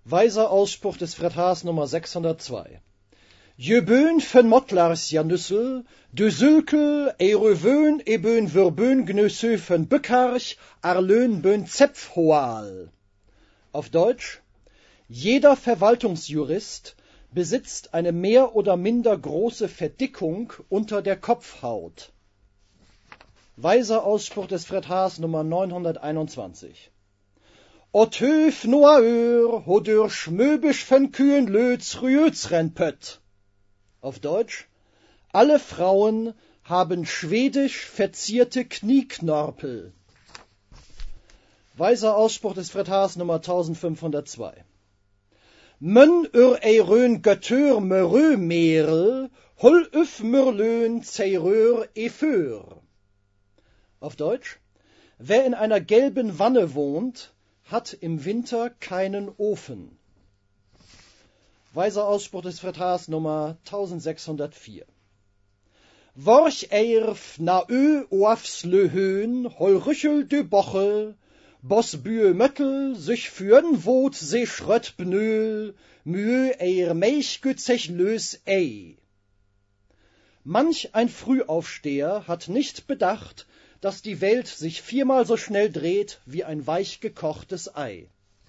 Weiser Ausspruch des Fred Nummer 602. Je bön fen motlars janüssel, de sülkel, eirövön, ebön würbön gnösö fen bückarch, arlön bön zepfhoal. Auf Deutsch: Jeder Verwaltungsjurist besitzt eine mehr oder minder große Verdickung unter der Kopfhaut. Weiser Ausspruch des Fred Nummer 921. Ot höf noaör, hodör schmöbisch fen kühen löts rüötsrenpött. Auf Deutsch: Alle Frauen haben schwedisch verzierte Knieknorpel. Weiser Ausspruch des Fred Nummer 1502. Mön eirön göttör mörö merel, hol üf mörlön zeirör eför. Auf Deutsch: Wer in einer gelben Wanne wohnt, hat im Winter keinen Ofen. Weiser Ausspruch des Fred Nummer 1604. Worch eirf na oafs löhön, hol rüchel de bochel, bos büe möttel, sich fürn wot se schrött bnöl, mühe eir meich gützech lös ei. Manch ein Frühaufsteher hat nicht bedacht, dass die Welt sich 4-mal so schnell dreht wie ein weich gekochtes Ei.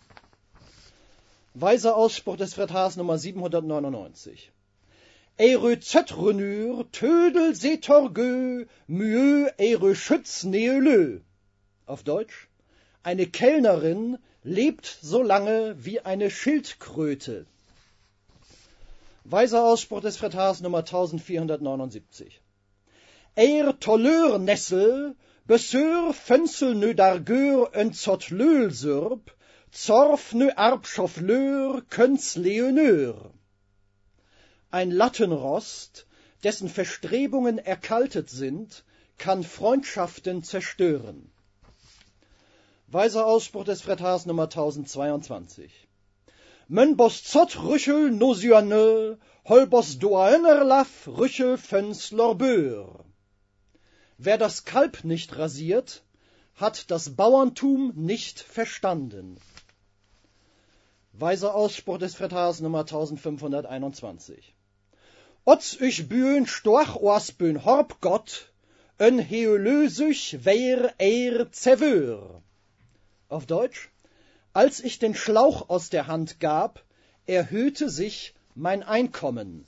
Weiser Ausspruch des Fred Nummer 799. Eire zöttrenür, tödel setorgö, müö eire schütz neölö. Auf Deutsch: Eine Kellnerin lebt so lange wie eine Schildkröte. Weiser Ausspruch des Fred Nummer 1479. Eir tolleur nessel, besör fönsel nö dargör en zot löl-sürb, zorf nö arbschoff lör, köns leonör. Ein Lattenrost, dessen Verstrebungen erkaltet sind, kann Freundschaften zerstören. Weiser Ausspruch des Fred Nummer 1022. Mön bos zott rüchel nosyanö, hol bos doaönerlaf rüchel föns lorbör. Wer das Kalb nicht rasiert, hat das Bauerntum nicht verstanden. Weiser Ausspruch des Fred Nummer 1521. Otz ich büön storch oas bön Horbgott, ön heolösich weir eir zevör. Auf Deutsch: Als ich den Schlauch aus der Hand gab, erhöhte sich mein Einkommen.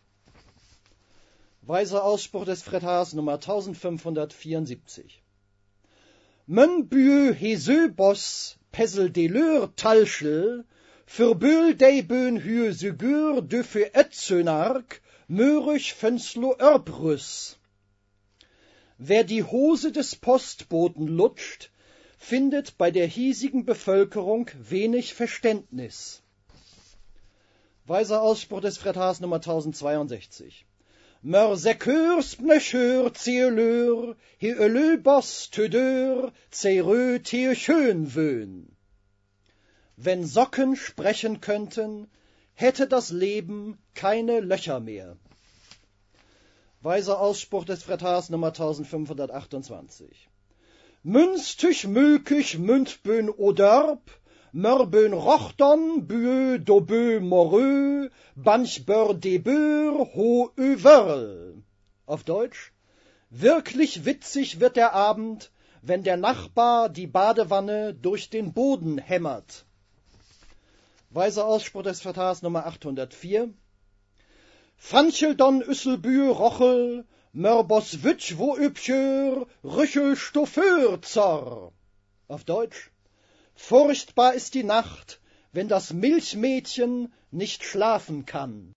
Weiser Ausspruch des Fred Nummer 1574. Mön büö hesö bos pesel deleur talschel, fürböl dei bön hüe sügür döfü etzönark, mörich fönslo örbrüss. Wer die Hose des Postboten lutscht, findet bei der hiesigen Bevölkerung wenig Verständnis. Weiser Ausspruch des Fred Nummer 1062. Mör sekörs pnöchör zeölör, heölö bos tödör, zeirö teöchön wön. Wenn Socken sprechen könnten, hätte das Leben keine Löcher mehr. Weiser Ausspruch des Fred Nummer 1528. Münstich mülkich mündbön odörb, mörbön rochton büö dobö morö, banchbör debör ho övörl. Auf Deutsch: Wirklich witzig wird der Abend, wenn der Nachbar die Badewanne durch den Boden hämmert. Weiser Ausspruch des Fred Nummer 804. Fanchel don üsselbüö rochel, mörbos wütsch wo übchör, rüchel stofför zor. Auf Deutsch: Furchtbar ist die Nacht, wenn das Milchmädchen nicht schlafen kann.